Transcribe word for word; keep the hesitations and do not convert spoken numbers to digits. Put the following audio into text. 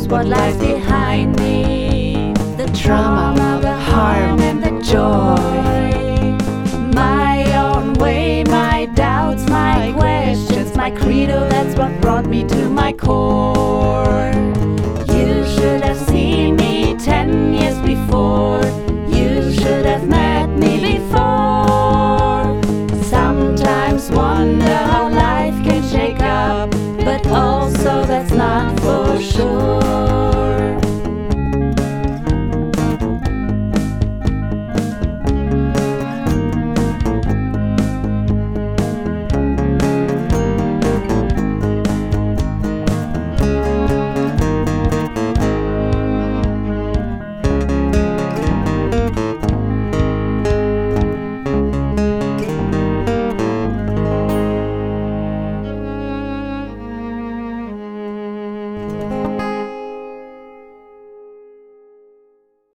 knows what lies behind me. The trauma, the harm, and the joy. My own way, my doubts, my questions, my credo, that's what brought me to my core. You should have seen me ten years before. You should have met me before. Sometimes wonder how life can shake up, but also that's not for sure.